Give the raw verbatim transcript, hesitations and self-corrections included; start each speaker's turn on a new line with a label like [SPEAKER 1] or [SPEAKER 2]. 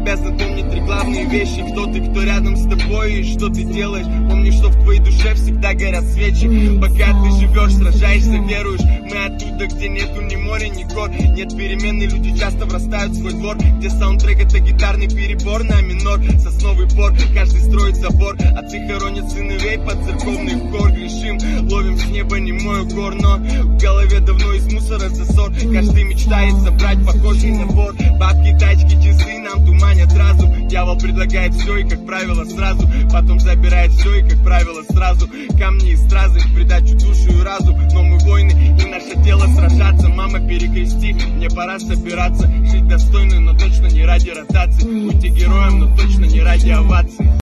[SPEAKER 1] обязан помнить три главные вещи: кто ты, кто рядом с тобой и что ты делаешь. Помни, что в твоей душе всегда горят свечи. Пока ты живешь, сражаешься, веруешь. Мы оттуда, где нету ни моря, ни гор. Нет перемены, люди часто врастают в свой двор, где саундтрек это гитарный перебор на минор, сосновый бор, каждый строит забор. Отцы хоронят сыновей под церковный хор. Грешим, ловим с неба немой укор, но в голове давно из мусора засор. Каждый мечтает собрать похожий набор. Бабки, тачки, часы нам туманят разум. Дьявол предлагает все и, как правило, сразу, потом забирает все и, как правило, сразу. Камни и стразы в придачу душу и разум. Но мы воины, и наше дело сражаться. Мама, перекрести, мне пора собираться. Жить достойно, но точно не ради ротации. Будьте героем, но точно не ради оваций.